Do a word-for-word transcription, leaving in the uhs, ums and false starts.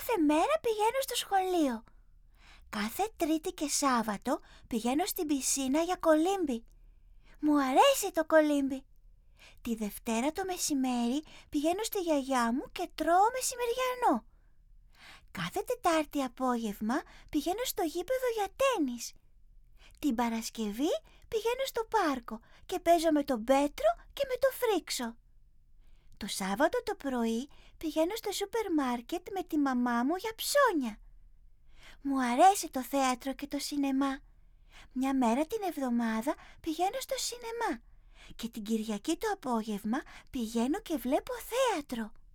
Κάθε μέρα πηγαίνω στο σχολείο. Κάθε Τρίτη και Σάββατο πηγαίνω στην πισίνα για κολύμπι. Μου αρέσει το κολύμπι. Τη Δευτέρα το μεσημέρι πηγαίνω στη γιαγιά μου και τρώω μεσημεριανό. Κάθε Τετάρτη απόγευμα πηγαίνω στο γήπεδο για τένις. Την Παρασκευή πηγαίνω στο πάρκο και παίζω με τον Πέτρο και με το Φρίξο. Το Σάββατο το πρωί πηγαίνω στο σούπερ μάρκετ με τη μαμά μου για ψώνια. Μου αρέσει το θέατρο και το σινεμά. Μια μέρα την εβδομάδα πηγαίνω στο σινεμά και την Κυριακή το απόγευμα πηγαίνω και βλέπω θέατρο.